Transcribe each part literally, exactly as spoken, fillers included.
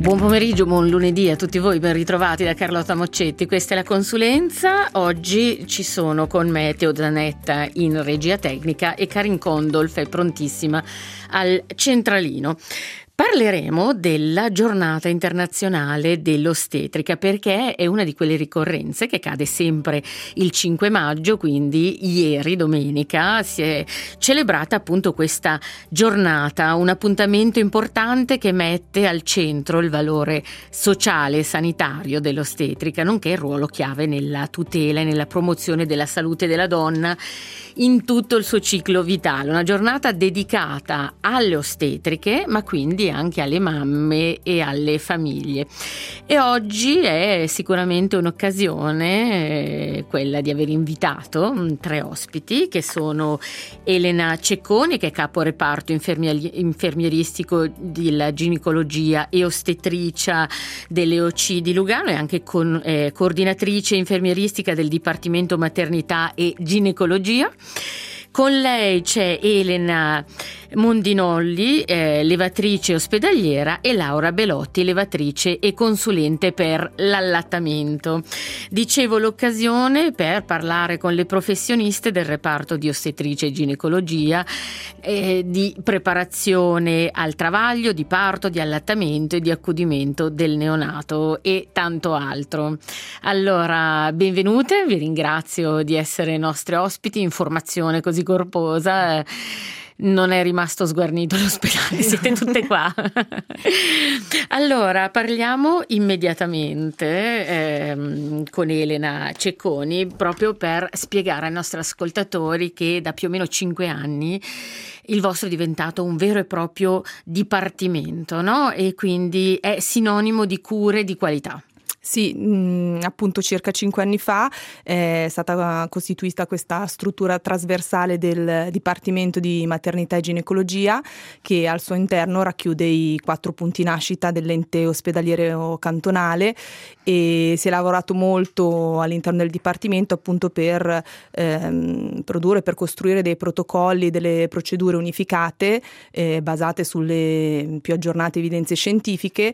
Buon pomeriggio, buon lunedì a tutti voi, ben ritrovati da Carlotta Moccetti. Questa è la consulenza. Oggi ci sono con me Teo Zanetta in regia tecnica e Karin Condolf è prontissima al centralino. Parleremo della giornata internazionale dell'ostetrica, perché è una di quelle ricorrenze che cade sempre il cinque maggio, quindi ieri domenica si è celebrata appunto questa giornata, un appuntamento importante che mette al centro il valore sociale e sanitario dell'ostetrica, nonché il ruolo chiave nella tutela e nella promozione della salute della donna in tutto il suo ciclo vitale. Una giornata dedicata alle ostetriche, ma quindi anche alle mamme e alle famiglie. E oggi è sicuramente un'occasione, eh, quella di aver invitato mh, tre ospiti, che sono Elena Cecconi, che è capo reparto infermieri- infermieristico della ginecologia e ostetricia delle O C di Lugano, e anche con, eh, coordinatrice infermieristica del Dipartimento Maternità e Ginecologia. Con lei c'è Elena Mondinolli, eh, levatrice ospedaliera, e Laura Belotti, levatrice e consulente per l'allattamento. Dicevo, l'occasione per parlare con le professioniste del reparto di ostetricia e ginecologia, eh, di preparazione al travaglio, di parto, di allattamento e di accudimento del neonato e tanto altro. Allora, benvenute, vi ringrazio di essere nostre ospiti. Informazione così corposa, eh, non è rimasto sguarnito l'ospedale, siete tutte qua. Allora, parliamo immediatamente eh, con Elena Cecconi, proprio per spiegare ai nostri ascoltatori che da più o meno cinque anni il vostro è diventato un vero e proprio dipartimento, no? E quindi è sinonimo di cure di qualità. Sì, mh, appunto circa cinque anni fa è stata costituita questa struttura trasversale del Dipartimento di Maternità e Ginecologia, che al suo interno racchiude i quattro punti nascita dell'ente ospedaliero cantonale, e si è lavorato molto all'interno del Dipartimento appunto per ehm, produrre, per costruire dei protocolli, delle procedure unificate eh, basate sulle più aggiornate evidenze scientifiche,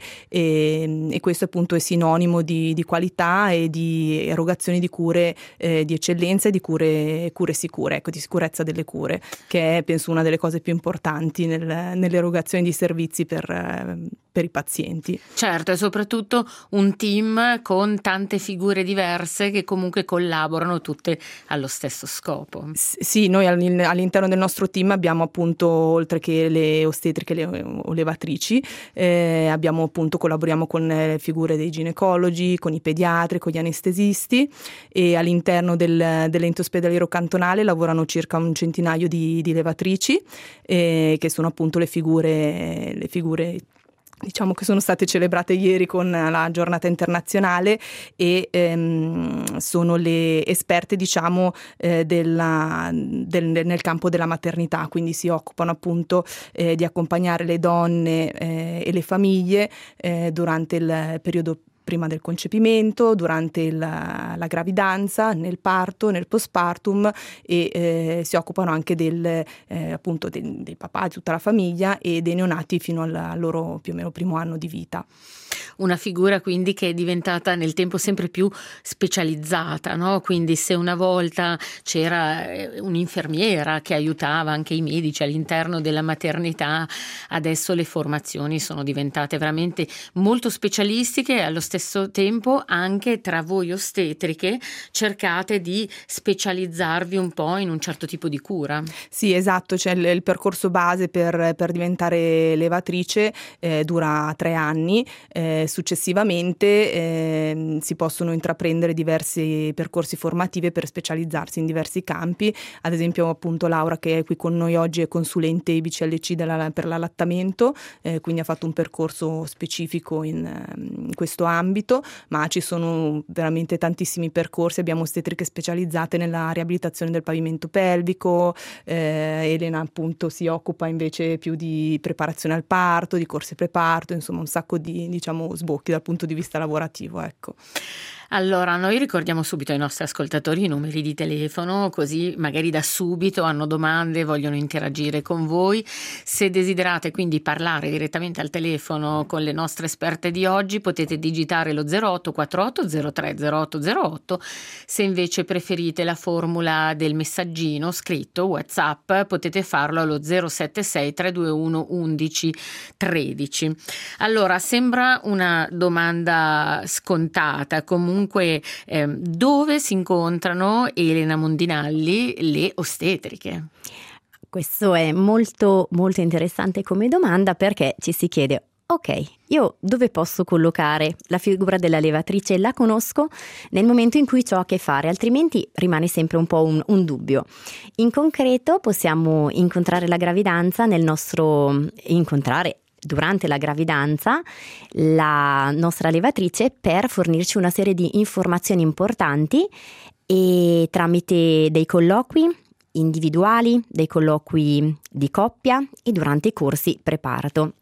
e, e questo appunto è sinonimo Di, di qualità e di erogazione di cure eh, di eccellenza e di cure, cure sicure, ecco, di sicurezza delle cure, che è penso una delle cose più importanti nel, nell'erogazione di servizi per, eh, per i pazienti. Certo, e soprattutto un team con tante figure diverse che comunque collaborano tutte allo stesso scopo. S- sì, noi all'interno del nostro team abbiamo appunto, oltre che le ostetriche le, o levatrici, eh, abbiamo appunto collaboriamo con le figure dei ginecologi, con i pediatri, con gli anestesisti, e all'interno del, dell'ente ospedaliero cantonale lavorano circa un centinaio di, di levatrici, eh, che sono appunto le figure, le figure diciamo che sono state celebrate ieri con la giornata internazionale, e ehm, sono le esperte diciamo eh, della, del, nel campo della maternità, quindi si occupano appunto eh, di accompagnare le donne eh, e le famiglie eh, durante il periodo prima del concepimento, durante la, la gravidanza, nel parto, nel postpartum, e eh, si occupano anche del, eh, appunto dei, dei papà, di tutta la famiglia, e dei neonati fino al, al loro più o meno primo anno di vita. Una figura quindi che è diventata nel tempo sempre più specializzata, no? Quindi se una volta c'era un'infermiera che aiutava anche i medici all'interno della maternità, adesso le formazioni sono diventate veramente molto specialistiche, e allo stesso tempo anche tra voi ostetriche cercate di specializzarvi un po' in un certo tipo di cura. Sì, esatto, c'è il, il percorso base per, per diventare levatrice, eh, dura tre anni. Eh, successivamente eh, si possono intraprendere diversi percorsi formativi per specializzarsi in diversi campi. Ad esempio appunto Laura, che è qui con noi oggi, è consulente I B C L C della, per l'allattamento, eh, quindi ha fatto un percorso specifico in, in questo ambito, ma ci sono veramente tantissimi percorsi. Abbiamo ostetriche specializzate nella riabilitazione del pavimento pelvico, eh, Elena appunto si occupa invece più di preparazione al parto, di corse preparto, insomma un sacco di diciamo sbocchi dal punto di vista lavorativo, ecco. Allora, noi ricordiamo subito ai nostri ascoltatori i numeri di telefono, così magari da subito hanno domande, vogliono interagire con voi. Se desiderate quindi parlare direttamente al telefono con le nostre esperte di oggi, potete digitare lo zero otto quattro otto zero tre zero otto zero otto. Se invece preferite la formula del messaggino scritto WhatsApp, potete farlo allo zero sette sei tre due uno undici tredici. Allora, sembra una domanda scontata, comunque Comunque, eh, dove si incontrano, Elena Mondinalli, le ostetriche? Questo è molto molto interessante come domanda, perché ci si chiede: ok, io dove posso collocare la figura della levatrice? La conosco nel momento in cui ho a che fare, altrimenti rimane sempre un po' un, un dubbio. In concreto possiamo incontrare la gravidanza nel nostro incontrare durante la gravidanza la nostra levatrice per fornirci una serie di informazioni importanti, e tramite dei colloqui individuali, dei colloqui di coppia e durante i corsi preparto.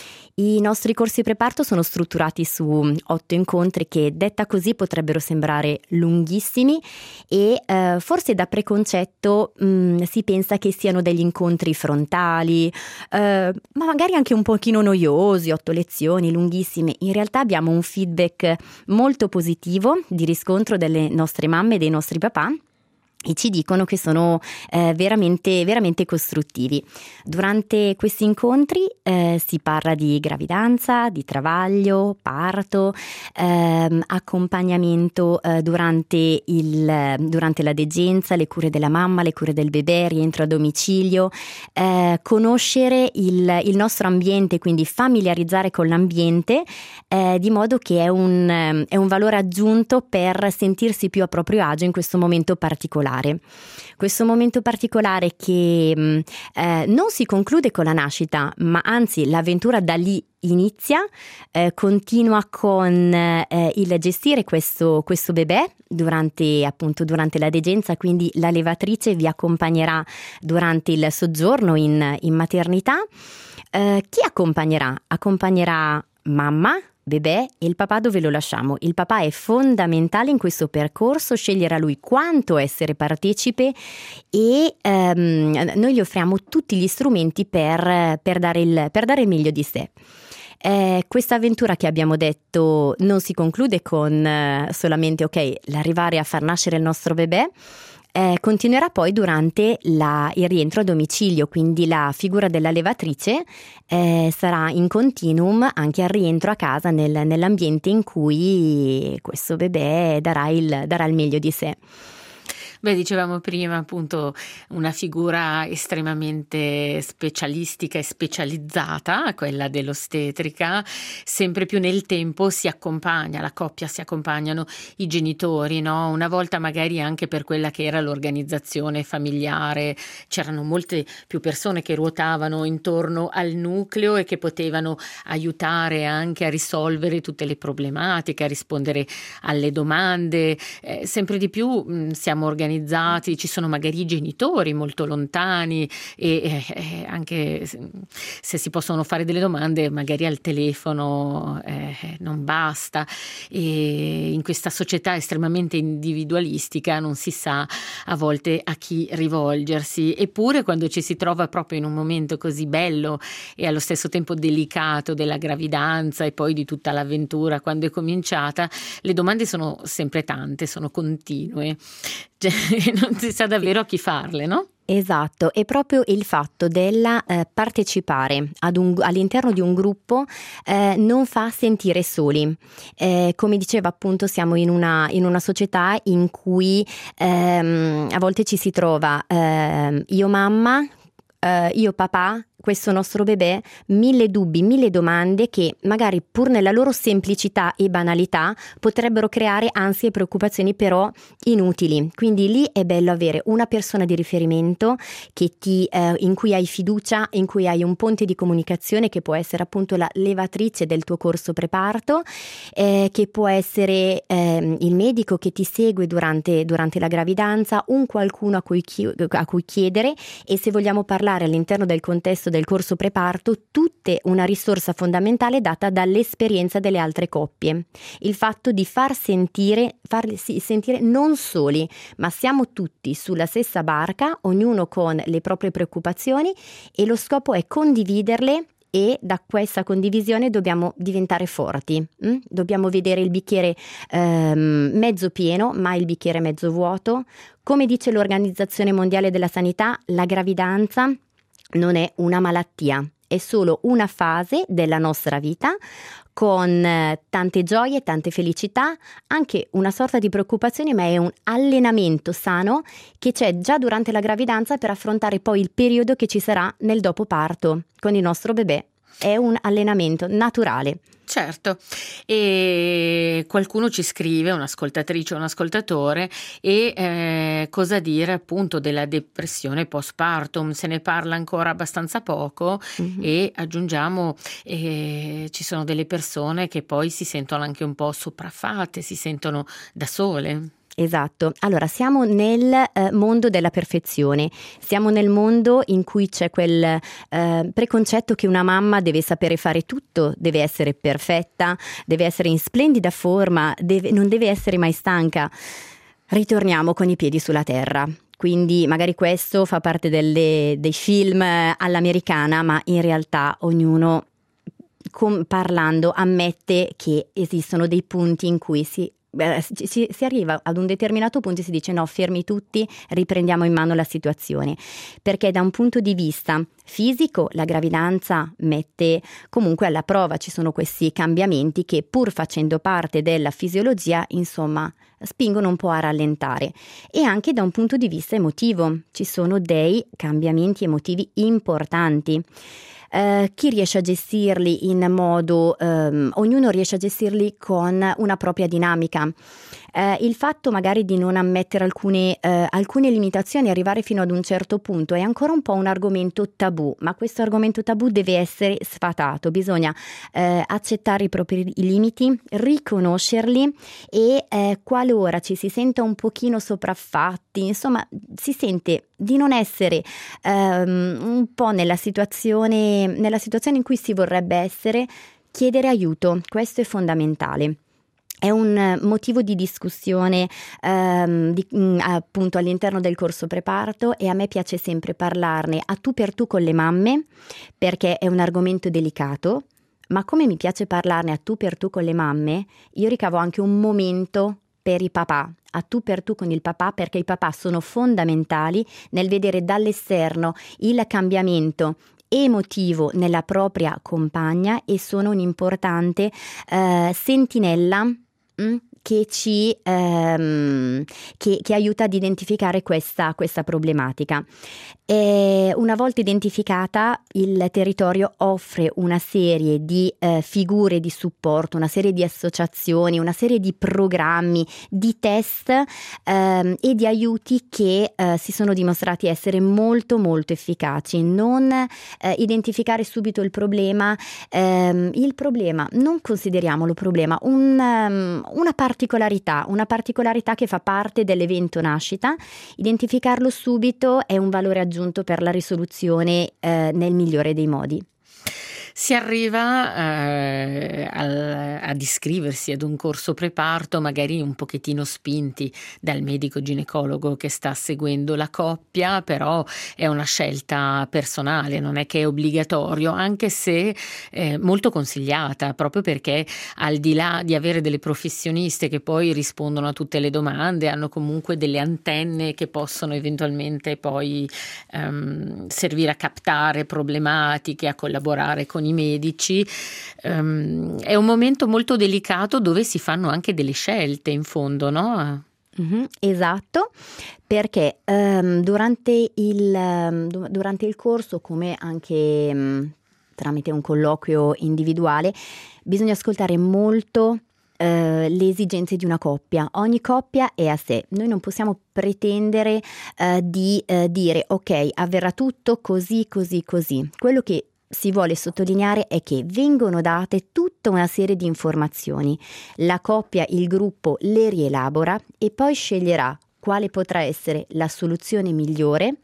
I nostri corsi preparto sono strutturati su otto incontri che, detta così, potrebbero sembrare lunghissimi e eh, forse da preconcetto mh, si pensa che siano degli incontri frontali, eh, ma magari anche un pochino noiosi, otto lezioni lunghissime. In realtà abbiamo un feedback molto positivo di riscontro delle nostre mamme e dei nostri papà, e ci dicono che sono eh, veramente, veramente costruttivi. Durante questi incontri eh, si parla di gravidanza, di travaglio, parto, ehm, accompagnamento eh, durante, il, durante la degenza, le cure della mamma, le cure del bebè, rientro a domicilio, eh, conoscere il, il nostro ambiente, quindi familiarizzare con l'ambiente, eh, di modo che è un, è un valore aggiunto per sentirsi più a proprio agio in questo momento particolare. Questo momento particolare che eh, non si conclude con la nascita, ma anzi l'avventura da lì inizia, eh, continua con eh, il gestire questo, questo bebè durante, appunto, durante la degenza, quindi la levatrice vi accompagnerà durante il soggiorno in, in maternità. Eh, chi accompagnerà? Accompagnerà mamma, bebè e il papà dove lo lasciamo. Il papà è fondamentale in questo percorso, sceglierà lui quanto essere partecipe e ehm, noi gli offriamo tutti gli strumenti per, per, dare il, per dare il meglio di sé. Eh, questa avventura che abbiamo detto non si conclude con eh, solamente ok, l'arrivare a far nascere il nostro bebè. Eh, continuerà poi durante la, il rientro a domicilio, quindi la figura della levatrice eh, sarà in continuum anche al rientro a casa nel, nell'ambiente in cui questo bebè darà il, darà il meglio di sé. Beh, dicevamo prima appunto una figura estremamente specialistica e specializzata, quella dell'ostetrica. Sempre più nel tempo si accompagna, la coppia si accompagnano i genitori, no? Una volta magari anche per quella che era l'organizzazione familiare, c'erano molte più persone che ruotavano intorno al nucleo e che potevano aiutare anche a risolvere tutte le problematiche, a rispondere alle domande. Eh, sempre di più mh, siamo organizzati, ci sono magari i genitori molto lontani e eh, anche se si possono fare delle domande magari al telefono eh, non basta, e in questa società estremamente individualistica non si sa a volte a chi rivolgersi. Eppure quando ci si trova proprio in un momento così bello e allo stesso tempo delicato della gravidanza e poi di tutta l'avventura quando è cominciata, le domande sono sempre tante, sono continue. Non si sa davvero a chi farle, no? Esatto, è proprio il fatto della eh, partecipare ad un, all'interno di un gruppo eh, non fa sentire soli. Eh, come diceva appunto, siamo in una, in una società in cui ehm, a volte ci si trova eh, io mamma, eh, io papà, questo nostro bebè, mille dubbi, mille domande che magari pur nella loro semplicità e banalità potrebbero creare ansie e preoccupazioni però inutili. Quindi lì è bello avere una persona di riferimento che ti, eh, in cui hai fiducia, in cui hai un ponte di comunicazione che può essere appunto la levatrice del tuo corso preparto, eh, che può essere eh, il medico che ti segue durante, durante la gravidanza, un qualcuno a cui, chi- a cui chiedere, e se vogliamo parlare all'interno del contesto del corso preparto, tutte una risorsa fondamentale data dall'esperienza delle altre coppie. Il fatto di far sentire, farsi sentire non soli, ma siamo tutti sulla stessa barca, ognuno con le proprie preoccupazioni, e lo scopo è condividerle. E da questa condivisione dobbiamo diventare forti, hm? Dobbiamo vedere il bicchiere ehm, mezzo pieno, mai il bicchiere mezzo vuoto. Come dice l'Organizzazione Mondiale della Sanità, la gravidanza non è una malattia, è solo una fase della nostra vita con eh, tante gioie, tante felicità, anche una sorta di preoccupazione, ma è un allenamento sano che c'è già durante la gravidanza per affrontare poi il periodo che ci sarà nel dopo parto con il nostro bebè. È un allenamento naturale. Certo, e qualcuno ci scrive, un'ascoltatrice o un ascoltatore, e eh, cosa dire appunto della depressione postpartum? Se ne parla ancora abbastanza poco, mm-hmm. e aggiungiamo eh, ci sono delle persone che poi si sentono anche un po' sopraffate, si sentono da sole. Esatto, allora siamo nel eh, mondo della perfezione, siamo nel mondo in cui c'è quel eh, preconcetto che una mamma deve sapere fare tutto, deve essere perfetta, deve essere in splendida forma, deve, non deve essere mai stanca. Ritorniamo con i piedi sulla terra. Quindi magari questo fa parte delle, dei film all'americana, ma in realtà ognuno com- parlando ammette che esistono dei punti in cui si Beh, si, si arriva ad un determinato punto e si dice no, fermi tutti, riprendiamo in mano la situazione, perché da un punto di vista fisico la gravidanza mette comunque alla prova, ci sono questi cambiamenti che pur facendo parte della fisiologia insomma spingono un po' a rallentare, e anche da un punto di vista emotivo ci sono dei cambiamenti emotivi importanti. Uh, chi riesce a gestirli in modo, um, ognuno riesce a gestirli con una propria dinamica. Uh, il fatto magari di non ammettere alcune, uh, alcune limitazioni, arrivare fino ad un certo punto, è ancora un po' un argomento tabù, ma questo argomento tabù deve essere sfatato, bisogna uh, accettare i propri limiti, riconoscerli e uh, qualora ci si senta un pochino sopraffatti, insomma si sente di non essere um, un po' nella situazione, nella situazione in cui si vorrebbe essere, chiedere aiuto, questo è fondamentale. È un motivo di discussione um, di, mh, appunto all'interno del corso preparto, e a me piace sempre parlarne a tu per tu con le mamme, perché è un argomento delicato, ma come mi piace parlarne a tu per tu con le mamme, io ricavo anche un momento per i papà, a tu per tu con il papà, perché i papà sono fondamentali nel vedere dall'esterno il cambiamento emotivo nella propria compagna e sono un'importante eh, sentinella mh, che ci ehm, che, che aiuta ad identificare questa, questa problematica. E una volta identificata, il territorio offre una serie di eh, figure di supporto, una serie di associazioni, una serie di programmi, di test ehm, e di aiuti che eh, si sono dimostrati essere molto molto efficaci. Non eh, identificare subito il problema, ehm, il problema, non consideriamolo problema, un, um, una particolarità, una particolarità che fa parte dell'evento nascita. Identificarlo subito è un valore aggiunto per la risoluzione eh, nel migliore dei modi. Si arriva eh, a, ad iscriversi ad un corso preparto magari un pochettino spinti dal medico ginecologo che sta seguendo la coppia, però è una scelta personale, non è che è obbligatorio, anche se eh, molto consigliata, proprio perché al di là di avere delle professioniste che poi rispondono a tutte le domande, hanno comunque delle antenne che possono eventualmente poi ehm, servire a captare problematiche, a collaborare con i medici. Um, è un momento molto delicato dove si fanno anche delle scelte in fondo, no? Mm-hmm, esatto, perché um, durante, il, um, durante il corso, come anche um, tramite un colloquio individuale, bisogna ascoltare molto Uh, le esigenze di una coppia. Ogni coppia è a sé. Noi non possiamo pretendere uh, di uh, dire ok, avverrà tutto così, così, così. Quello che si vuole sottolineare è che vengono date tutta una serie di informazioni. La coppia, il gruppo le rielabora e poi sceglierà quale potrà essere la soluzione migliore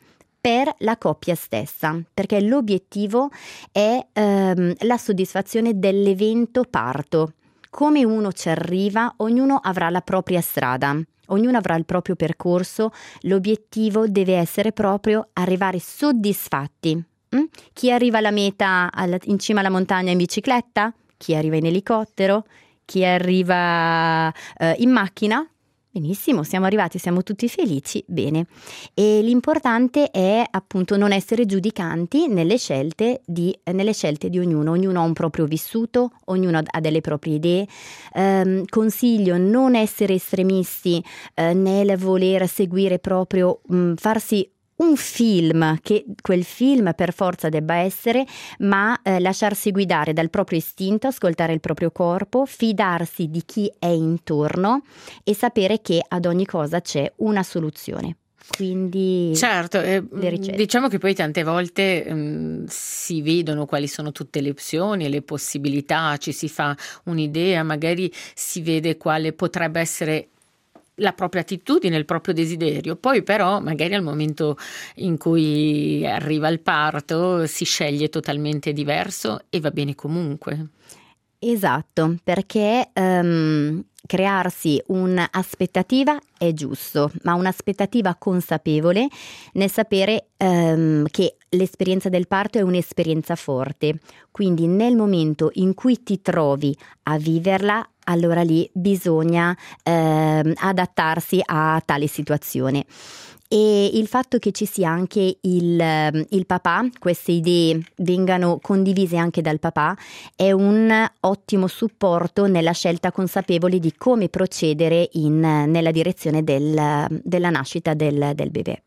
per la coppia stessa, perché l'obiettivo è ehm, la soddisfazione dell'evento parto. Come uno ci arriva, ognuno avrà la propria strada, ognuno avrà il proprio percorso, l'obiettivo deve essere proprio arrivare soddisfatti. Mm? Chi arriva alla meta alla, in cima alla montagna in bicicletta? Chi arriva in elicottero? Chi arriva eh, in macchina? Benissimo, siamo arrivati, siamo tutti felici, bene. E l'importante è appunto non essere giudicanti nelle scelte di, nelle scelte di ognuno. Ognuno ha un proprio vissuto, ognuno ha delle proprie idee. Um, consiglio non essere estremisti uh, nel voler seguire proprio, um, farsi un film, che quel film per forza debba essere, ma eh, lasciarsi guidare dal proprio istinto, ascoltare il proprio corpo, fidarsi di chi è intorno e sapere che ad ogni cosa c'è una soluzione. Quindi certo, eh, diciamo che poi tante volte mh, si vedono quali sono tutte le opzioni e le possibilità, ci si fa un'idea, magari si vede quale potrebbe essere la propria attitudine, il proprio desiderio, poi però magari al momento in cui arriva il parto si sceglie totalmente diverso e va bene comunque. Esatto, perché um, crearsi un'aspettativa è giusto, ma un'aspettativa consapevole nel sapere um, che l'esperienza del parto è un'esperienza forte, quindi nel momento in cui ti trovi a viverla, allora lì bisogna eh, adattarsi a tale situazione. E il fatto che ci sia anche il, il papà, queste idee vengano condivise anche dal papà, è un ottimo supporto nella scelta consapevole di come procedere in, nella direzione del, della nascita del, del bebè.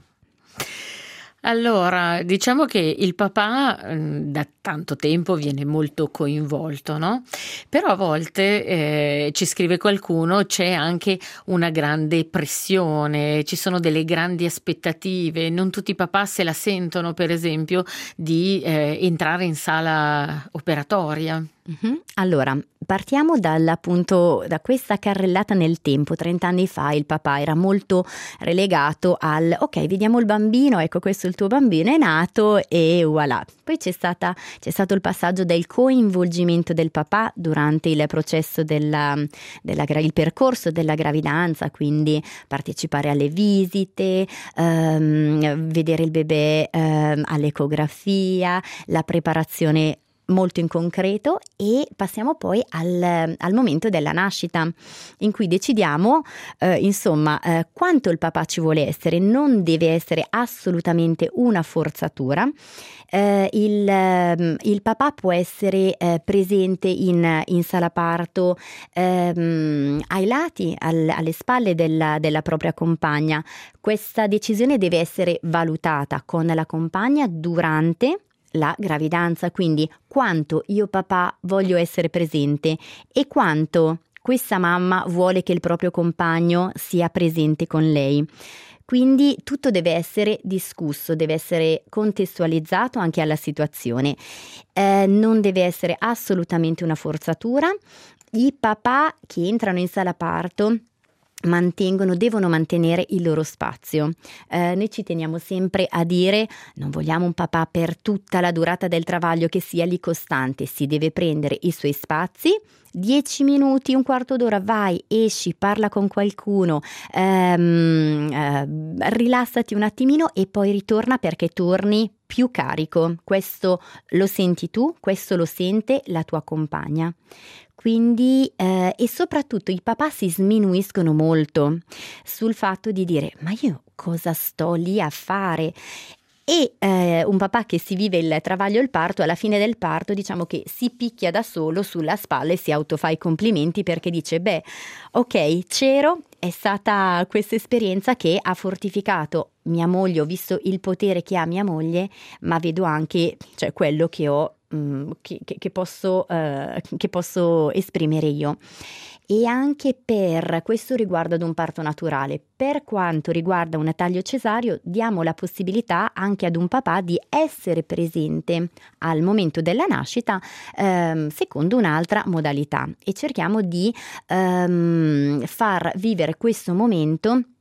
Allora, diciamo che il papà da tanto tempo viene molto coinvolto, no? Però a volte, eh, ci scrive qualcuno, c'è anche una grande pressione, ci sono delle grandi aspettative, non tutti i papà se la sentono, per esempio, di eh, entrare in sala operatoria. Mm-hmm. Allora, partiamo dall'appunto da questa carrellata nel tempo. trent'anni fa il papà era molto relegato al ok, vediamo il bambino, ecco questo è il tuo bambino, è nato e voilà. Poi c'è stata c'è stato il passaggio del coinvolgimento del papà durante il processo della, della il percorso della gravidanza, quindi partecipare alle visite, ehm, vedere il bebè ehm, all'ecografia, la preparazione molto in concreto, e passiamo poi al, al momento della nascita in cui decidiamo eh, insomma eh, quanto il papà ci vuole essere. Non deve essere assolutamente una forzatura. Eh, il, eh, il papà può essere eh, presente in, in sala parto ehm, ai lati, al, alle spalle della, della propria compagna. Questa decisione deve essere valutata con la compagna durante la gravidanza, quindi quanto io papà voglio essere presente e quanto questa mamma vuole che il proprio compagno sia presente con lei. Quindi tutto deve essere discusso, deve essere contestualizzato anche alla situazione, eh, non deve essere assolutamente una forzatura. I papà che entrano in sala parto mantengono, devono mantenere il loro spazio. Eh, noi ci teniamo sempre a dire: non vogliamo un papà per tutta la durata del travaglio che sia lì costante, si deve prendere i suoi spazi. Dieci minuti, un quarto d'ora, vai, esci, parla con qualcuno, ehm, eh, rilassati un attimino e poi ritorna, perché torni più carico. Questo lo senti tu, questo lo sente la tua compagna. Quindi, eh, e soprattutto i papà si sminuiscono molto sul fatto di dire: ma io cosa sto lì a fare? E eh, un papà che si vive il travaglio e il parto, alla fine del parto diciamo che si picchia da solo sulla spalla e si autofa i complimenti, perché dice: beh, ok, c'ero, è stata questa esperienza che ha fortificato mia moglie, ho visto il potere che ha mia moglie, ma vedo anche, cioè, quello che ho, mh, che, che, che, posso, uh, che posso esprimere io. E anche per questo riguardo ad un parto naturale. Per quanto riguarda un taglio cesareo, diamo la possibilità anche ad un papà di essere presente al momento della nascita ehm, secondo un'altra modalità, e cerchiamo di ehm, far vivere questo momento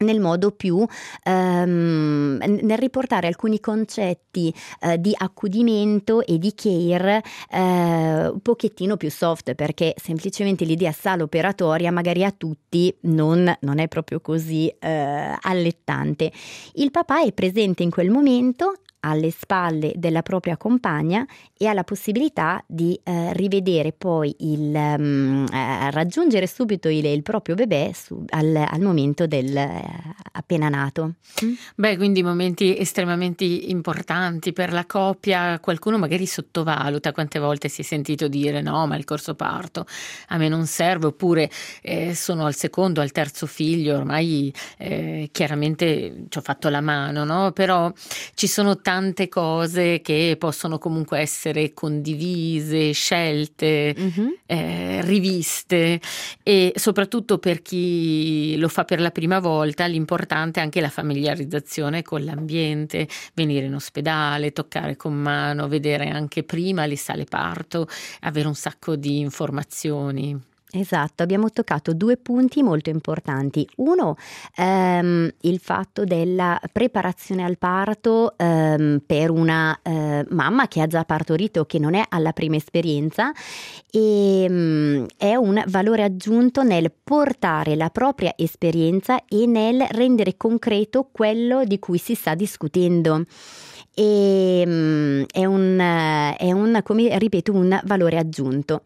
nel modo più ehm, nel riportare alcuni concetti eh, di accudimento e di care eh, un pochettino più soft, perché semplicemente l'idea sala operatoria magari a tutti non, non è proprio così eh, allettante. Il papà è presente in quel momento alle spalle della propria compagna e ha la possibilità di eh, rivedere poi il um, eh, raggiungere subito il, il proprio bebè su, al, al momento del eh, appena nato. Beh, quindi momenti estremamente importanti per la coppia. Qualcuno magari sottovaluta, quante volte si è sentito dire no, ma il corso parto a me non serve, oppure eh, sono al secondo, al terzo figlio, ormai eh, chiaramente ci ho fatto la mano, no? Però ci sono tante cose che possono comunque essere condivise, scelte, mm-hmm. eh, riviste, e soprattutto per chi lo fa per la prima volta l'importante è anche la familiarizzazione con l'ambiente, venire in ospedale, toccare con mano, vedere anche prima le sale parto, avere un sacco di informazioni. Esatto, abbiamo toccato due punti molto importanti. Uno, ehm, il fatto della preparazione al parto ehm, per una eh, mamma che ha già partorito, che non è alla prima esperienza, e um, è un valore aggiunto nel portare la propria esperienza e nel rendere concreto quello di cui si sta discutendo. E um, è un, è un, come ripeto, un valore aggiunto.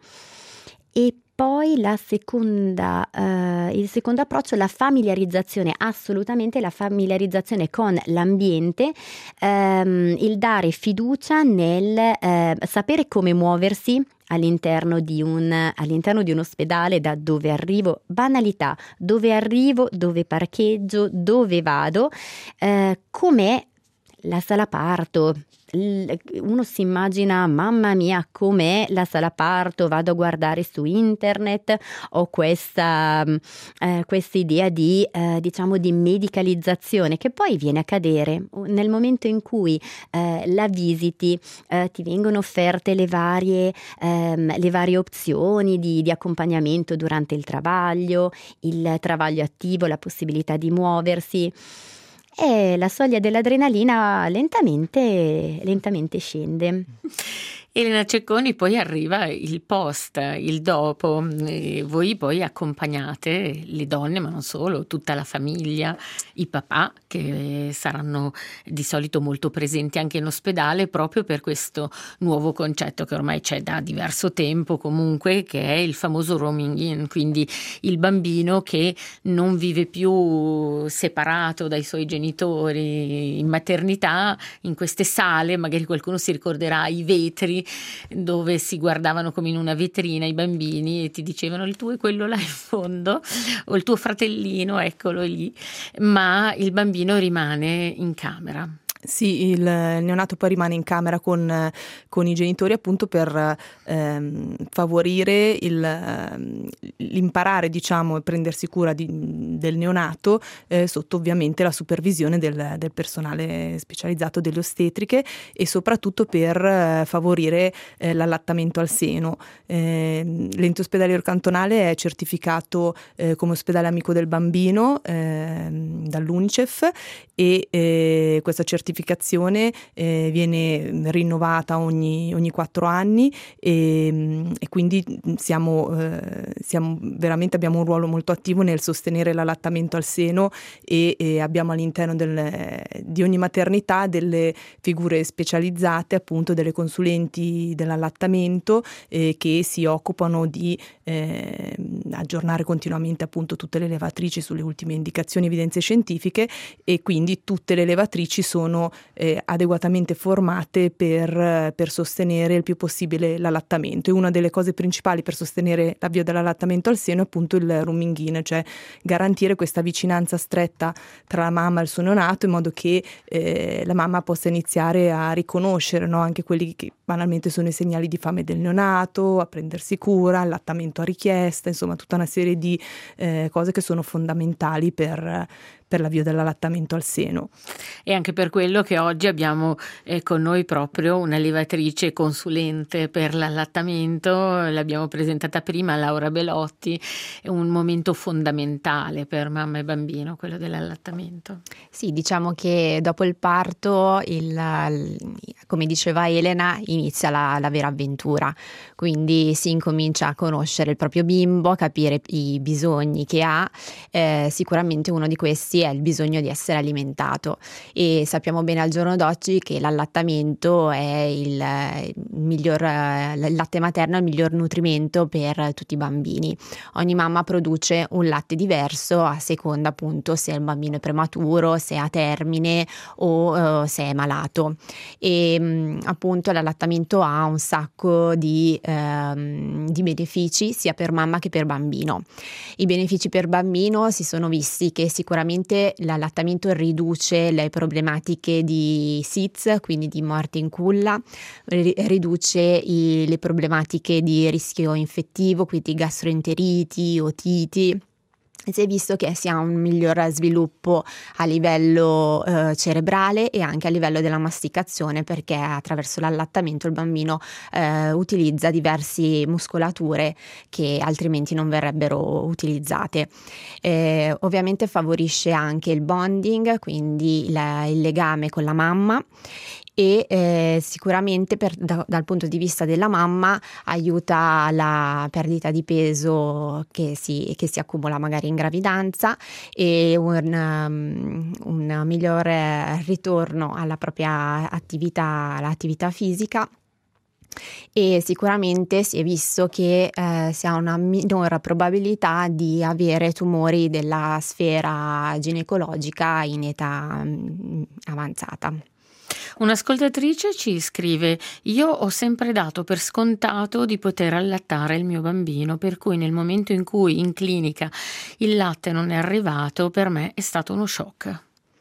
E poi la seconda, eh, il secondo approccio, la familiarizzazione, assolutamente la familiarizzazione con l'ambiente, ehm, il dare fiducia nel eh, sapere come muoversi all'interno di un all'interno di un ospedale, da dove arrivo, banalità, dove arrivo, dove parcheggio, dove vado, eh, com'è la sala parto. Uno si immagina, mamma mia, com'è la sala parto, vado a guardare su internet, ho questa eh, questa idea di eh, diciamo di medicalizzazione che poi viene a cadere nel momento in cui eh, la visiti, eh, ti vengono offerte le varie ehm, le varie opzioni di, di accompagnamento durante il travaglio, il travaglio attivo, la possibilità di muoversi. E la soglia dell'adrenalina lentamente, lentamente scende. Elena Cecconi, poi arriva il post, il dopo, e voi poi accompagnate le donne, ma non solo, tutta la famiglia, i papà che saranno di solito molto presenti anche in ospedale proprio per questo nuovo concetto che ormai c'è da diverso tempo comunque, che è il famoso roaming in, quindi il bambino che non vive più separato dai suoi genitori in maternità, in queste sale, magari qualcuno si ricorderà i vetri dove si guardavano come in una vetrina i bambini e ti dicevano il tuo è quello là in fondo o il tuo fratellino eccolo lì, ma il bambino rimane in camera. Sì, il neonato poi rimane in camera con, con i genitori appunto per ehm, favorire il, l'imparare, diciamo, e prendersi cura di, del neonato eh, sotto ovviamente la supervisione del, del personale specializzato delle ostetriche, e soprattutto per eh, favorire eh, l'allattamento al seno. Eh, l'ente ospedaliero cantonale è certificato eh, come ospedale amico del bambino eh, dall'UNICEF, e eh, questa certificazione Eh, viene rinnovata ogni, ogni quattro anni, e, e quindi siamo, eh, siamo veramente abbiamo un ruolo molto attivo nel sostenere l'allattamento al seno, e, e abbiamo all'interno del, di ogni maternità delle figure specializzate, appunto delle consulenti dell'allattamento eh, che si occupano di eh, aggiornare continuamente appunto tutte le levatrici sulle ultime indicazioni e evidenze scientifiche, e quindi tutte le levatrici sono Eh, adeguatamente formate per, per sostenere il più possibile l'allattamento. E una delle cose principali per sostenere l'avvio dell'allattamento al seno è appunto il rooming in, cioè garantire questa vicinanza stretta tra la mamma e il suo neonato, in modo che eh, la mamma possa iniziare a riconoscere, no, anche quelli che banalmente sono i segnali di fame del neonato, a prendersi cura, allattamento a richiesta, insomma tutta una serie di eh, cose che sono fondamentali per per l'avvio dell'allattamento al seno. E anche per quello che oggi abbiamo eh, con noi proprio una allevatrice consulente per l'allattamento, l'abbiamo presentata prima, Laura Belotti. È un momento fondamentale per mamma e bambino, quello dell'allattamento. Sì, diciamo che dopo il parto, il, come diceva Elena, inizia la, la vera avventura, quindi si incomincia a conoscere il proprio bimbo, a capire i bisogni che ha. Eh, sicuramente uno di questi è il bisogno di essere alimentato, e sappiamo bene al giorno d'oggi che l'allattamento è il, il miglior, il latte materno è il miglior nutrimento per tutti i bambini. Ogni mamma produce un latte diverso a seconda appunto se il bambino è prematuro, se è a termine o uh, se è malato, e mh, appunto l'allattamento ha un sacco di, ehm, di benefici sia per mamma che per bambino. I benefici per bambino si sono visti che sicuramente l'allattamento riduce le problematiche di S I Z, quindi di morte in culla, ri- riduce i, le problematiche di rischio infettivo, quindi gastroenteriti, otiti. Si è visto che si ha un miglior sviluppo a livello eh, cerebrale e anche a livello della masticazione, perché attraverso l'allattamento il bambino eh, utilizza diverse muscolature che altrimenti non verrebbero utilizzate. Eh, ovviamente favorisce anche il bonding, quindi la, il legame con la mamma, e eh, sicuramente per, da, dal punto di vista della mamma aiuta la perdita di peso che si, che si accumula magari in gravidanza, e un, um, un migliore ritorno alla propria attività, l'attività fisica. E sicuramente si è visto che eh, si ha una minore probabilità di avere tumori della sfera ginecologica in età um, avanzata. Un'ascoltatrice ci scrive: io ho sempre dato per scontato di poter allattare il mio bambino, per cui nel momento in cui in clinica il latte non è arrivato, per me è stato uno shock.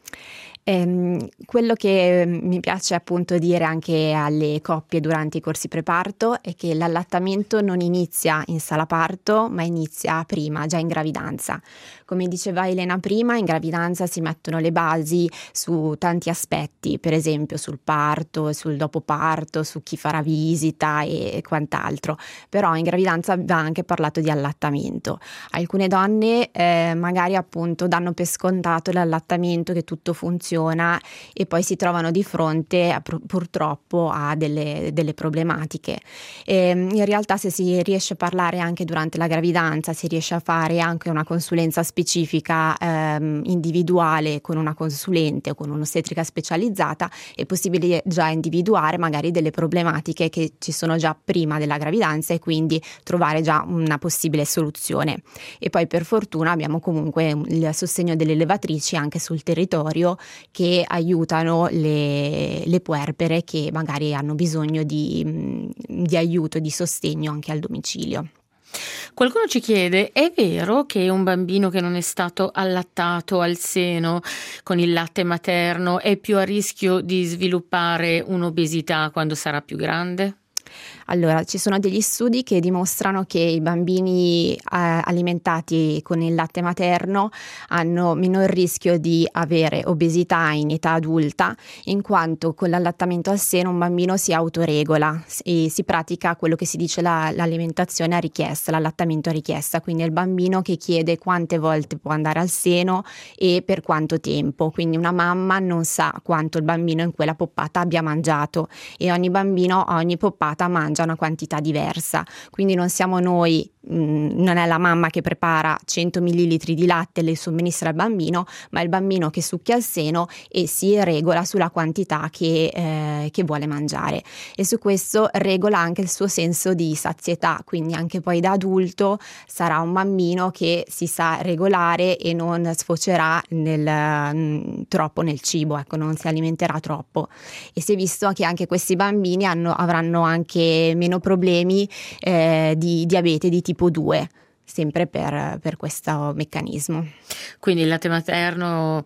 Ehm, quello che mi piace appunto dire anche alle coppie durante i corsi preparto è che l'allattamento non inizia in sala parto, ma inizia prima, già in gravidanza. Come diceva Elena prima, in gravidanza si mettono le basi su tanti aspetti, per esempio sul parto, sul dopo parto, su chi farà visita e quant'altro, però in gravidanza va anche parlato di allattamento. Alcune donne eh, magari appunto danno per scontato l'allattamento, che tutto funziona, e poi si trovano di fronte a, purtroppo a delle, delle problematiche. E in realtà, se si riesce a parlare anche durante la gravidanza, si riesce a fare anche una consulenza specifica ehm, individuale con una consulente o con un'ostetrica specializzata, è possibile già individuare magari delle problematiche che ci sono già prima della gravidanza e quindi trovare già una possibile soluzione. E poi per fortuna abbiamo comunque il sostegno delle levatrici anche sul territorio, che aiutano le, le puerpere che magari hanno bisogno di, di aiuto, di sostegno anche al domicilio. Qualcuno ci chiede: è vero che un bambino che non è stato allattato al seno con il latte materno è più a rischio di sviluppare un'obesità quando sarà più grande? Allora, ci sono degli studi che dimostrano che i bambini eh, alimentati con il latte materno hanno minor rischio di avere obesità in età adulta, in quanto con l'allattamento al seno un bambino si autoregola e si pratica quello che si dice la, l'alimentazione a richiesta, l'allattamento a richiesta, quindi è il bambino che chiede quante volte può andare al seno e per quanto tempo, quindi una mamma non sa quanto il bambino in quella poppata abbia mangiato, e ogni bambino a ogni poppata mangia una quantità diversa, quindi non siamo noi, mh, non è la mamma che prepara cento millilitri di latte e le somministra al bambino, ma è il bambino che succhia il seno e si regola sulla quantità che, eh, che vuole mangiare, e su questo regola anche il suo senso di sazietà, quindi anche poi da adulto sarà un bambino che si sa regolare e non sfocerà nel, mh, troppo nel cibo, ecco, non si alimenterà troppo, e si è visto che anche questi bambini hanno, avranno anche meno problemi eh, di diabete di tipo due, sempre per, per questo meccanismo. Quindi il latte materno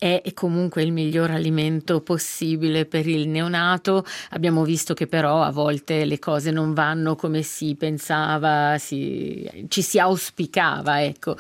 è comunque il miglior alimento possibile per il neonato. Abbiamo visto che però a volte le cose non vanno come si pensava, si, ci si auspicava, ecco.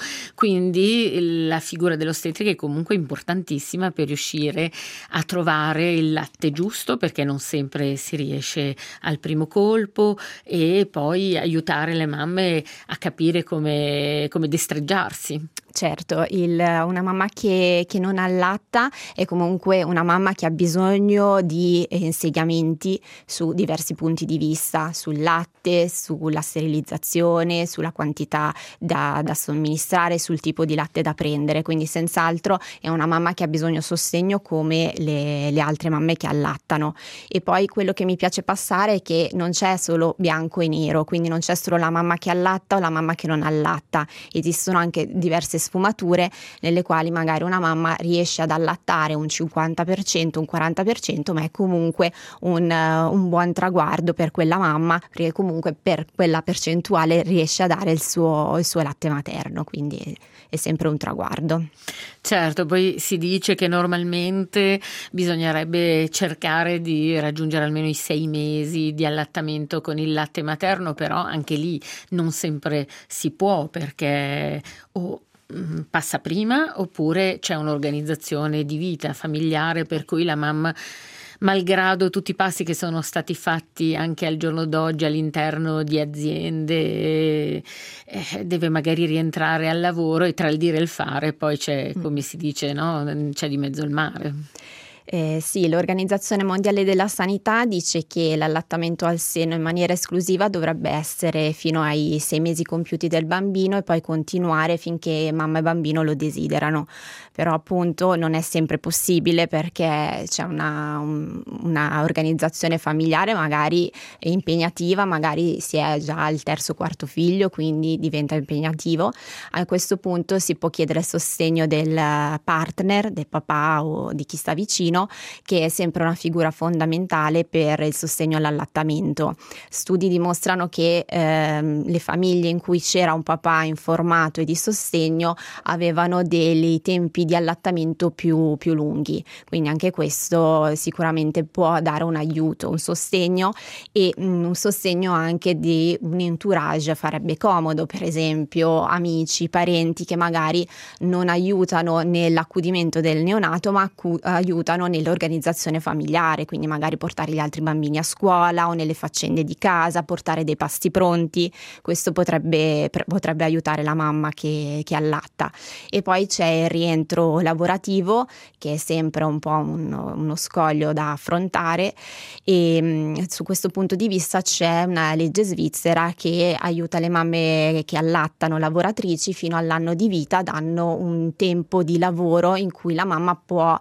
Quindi la figura dell'ostetrica è comunque importantissima per riuscire a trovare il latte giusto, perché non sempre si riesce al primo colpo, e poi aiutare le mamme a capire come, come destreggiarsi. Certo, il, una mamma che, che non allatta è comunque una mamma che ha bisogno di insediamenti su diversi punti di vista, sul latte, sulla sterilizzazione, sulla quantità da, da somministrare, sul tipo di latte da prendere, quindi senz'altro è una mamma che ha bisogno di sostegno come le, le altre mamme che allattano. E poi quello che mi piace passare è che non c'è solo bianco e nero, quindi non c'è solo la mamma che allatta o la mamma che non allatta, esistono anche diverse sfumature nelle quali magari una mamma riesce ad allattare un cinquanta per cento, un quaranta per cento, ma è comunque un, uh, un buon traguardo per quella mamma, perché comunque per quella percentuale riesce a dare il suo, il suo latte materno, quindi è, è sempre un traguardo. Certo, poi si dice che normalmente bisognerebbe cercare di raggiungere almeno i sei mesi di allattamento con il latte materno, però anche lì non sempre si può, perché o passa prima oppure c'è un'organizzazione di vita familiare per cui la mamma, malgrado tutti i passi che sono stati fatti anche al giorno d'oggi all'interno di aziende, eh, deve magari rientrare al lavoro, e tra il dire e il fare poi c'è, come si dice, no? C'è di mezzo il mare. Eh, sì, l'Organizzazione Mondiale della Sanità dice che l'allattamento al seno in maniera esclusiva dovrebbe essere fino ai sei mesi compiuti del bambino e poi continuare finché mamma e bambino lo desiderano. Però appunto non è sempre possibile, perché c'è una, un, una organizzazione familiare magari impegnativa, magari si è già al terzo o quarto figlio, quindi diventa impegnativo. A questo punto si può chiedere il sostegno del partner, del papà o di chi sta vicino, che è sempre una figura fondamentale per il sostegno all'allattamento. Studi dimostrano che ehm, le famiglie in cui c'era un papà informato e di sostegno avevano dei tempi di allattamento più, più lunghi, quindi anche questo sicuramente può dare un aiuto, un sostegno, e mh, un sostegno anche di un entourage farebbe comodo, per esempio amici, parenti che magari non aiutano nell'accudimento del neonato ma accu- aiutano nell'organizzazione familiare, quindi magari portare gli altri bambini a scuola o nelle faccende di casa, portare dei pasti pronti. Questo potrebbe, potrebbe aiutare la mamma che, che allatta. E poi c'è il rientro lavorativo, che è sempre un po' uno, uno scoglio da affrontare, e mh, su questo punto di vista c'è una legge svizzera che aiuta le mamme che allattano lavoratrici fino all'anno di vita, danno un tempo di lavoro in cui la mamma può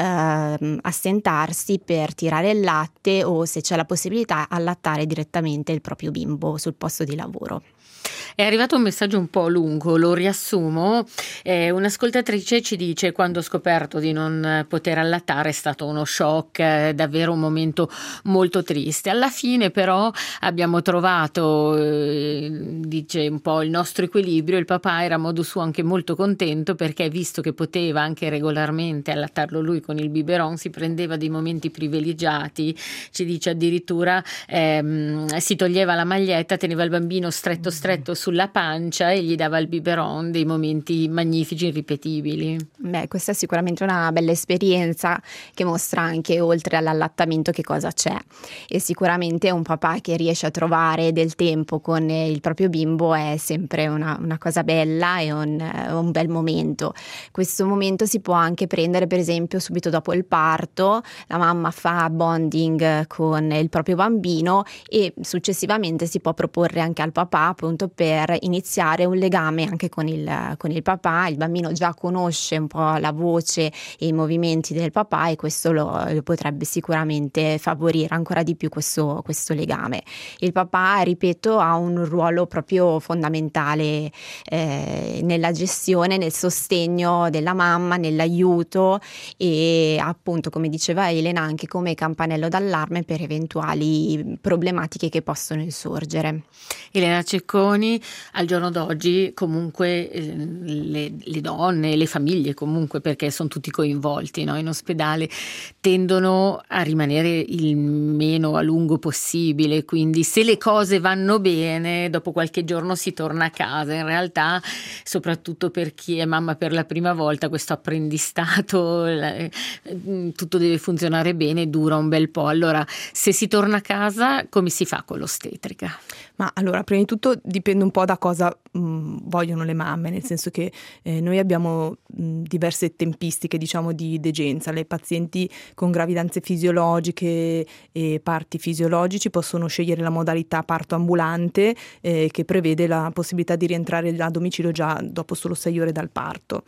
eh, assentarsi per tirare il latte, o se c'è la possibilità allattare direttamente il proprio bimbo sul posto di lavoro. È arrivato un messaggio un po' lungo, lo riassumo. Eh, un'ascoltatrice ci dice: quando ho scoperto di non poter allattare è stato uno shock, eh, davvero un momento molto triste. Alla fine però abbiamo trovato, eh, dice, un po' il nostro equilibrio. Il papà era a modo suo anche molto contento, perché visto che poteva anche regolarmente allattarlo lui con il biberon, si prendeva dei momenti privilegiati. Ci dice addirittura ehm, si toglieva la maglietta, teneva il bambino stretto stretto sulla pancia e gli dava il biberon, dei momenti magnifici, irripetibili. Beh, questa è sicuramente una bella esperienza che mostra anche, oltre all'allattamento, che cosa c'è. E sicuramente un papà che riesce a trovare del tempo con il proprio bimbo è sempre una, una cosa bella e un, un bel momento. Questo momento si può anche prendere, per esempio, subito dopo il parto. La mamma fa bonding con il proprio bambino e successivamente si può proporre anche al papà, appunto, per iniziare un legame anche con il, con il papà. Il bambino già conosce un po' la voce e i movimenti del papà, e questo lo, lo potrebbe sicuramente favorire ancora di più questo, questo legame. Il papà, ripeto, ha un ruolo proprio fondamentale eh, nella gestione, nel sostegno della mamma, nell'aiuto, e appunto, come diceva Elena, anche come campanello d'allarme per eventuali problematiche che possono insorgere. Elena Cecconi, anni, al giorno d'oggi comunque eh, le, le donne, le famiglie comunque, perché sono tutti coinvolti, no? In ospedale, tendono a rimanere il meno a lungo possibile, quindi se le cose vanno bene dopo qualche giorno si torna a casa. In realtà, soprattutto per chi è mamma per la prima volta, questo apprendistato, la, tutto deve funzionare bene, dura un bel po'. Allora, se si torna a casa, come si fa con l'ostetrica? Ma allora, prima di tutto dipende un po' da cosa mh, vogliono le mamme, nel senso che eh, noi abbiamo mh, diverse tempistiche, diciamo, di degenza. Le pazienti con gravidanze fisiologiche e parti fisiologici possono scegliere la modalità parto ambulante, eh, che prevede la possibilità di rientrare a domicilio già dopo solo sei ore dal parto.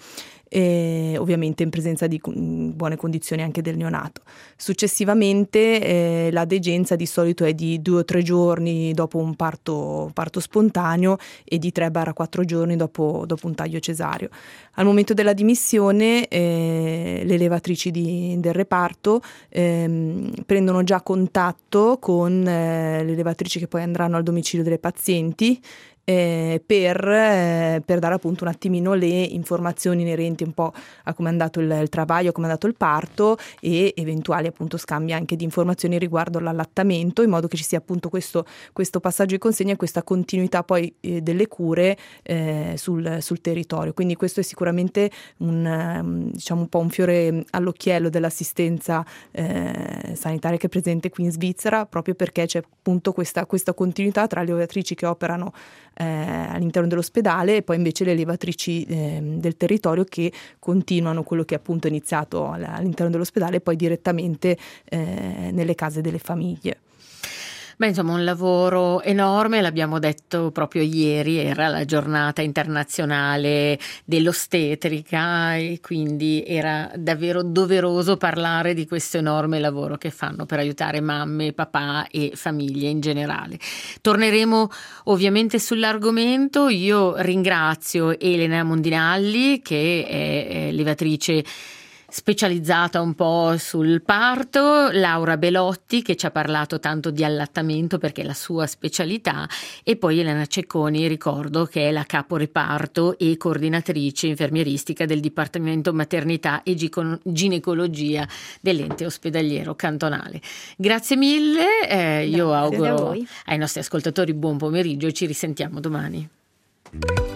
E ovviamente in presenza di buone condizioni anche del neonato. Successivamente eh, la degenza di solito è di due o tre giorni dopo un parto, parto spontaneo e di tre a quattro giorni dopo, dopo un taglio cesareo. Al momento della dimissione eh, le levatrici di, del reparto eh, prendono già contatto con eh, le levatrici che poi andranno al domicilio delle pazienti Eh, per, eh, per dare appunto un attimino le informazioni inerenti un po' a come è andato il, il travaglio, come è andato il parto e eventuali appunto scambi anche di informazioni riguardo l'allattamento, in modo che ci sia appunto questo, questo passaggio di consegna e questa continuità poi eh, delle cure eh, sul, sul territorio. Quindi questo è sicuramente un, um, diciamo un po' un fiore all'occhiello dell'assistenza eh, sanitaria che è presente qui in Svizzera, proprio perché c'è appunto questa, questa continuità tra le levatrici che operano Eh, all'interno dell'ospedale e poi invece le levatrici eh, del territorio che continuano quello che è appunto iniziato all'interno dell'ospedale e poi direttamente eh, nelle case delle famiglie. Beh, insomma, un lavoro enorme, l'abbiamo detto proprio ieri, era la giornata internazionale dell'ostetrica e quindi era davvero doveroso parlare di questo enorme lavoro che fanno per aiutare mamme, papà e famiglie in generale. Torneremo ovviamente sull'argomento. Io ringrazio Elena Mondinalli, che è levatrice specializzata un po' sul parto, Laura Belotti, che ci ha parlato tanto di allattamento perché è la sua specialità, e poi Elena Cecconi, ricordo, che è la capo reparto e coordinatrice infermieristica del Dipartimento Maternità e Ginecologia dell'ente ospedaliero cantonale. Grazie mille, eh, io Grazie auguro ai nostri ascoltatori buon pomeriggio e ci risentiamo domani.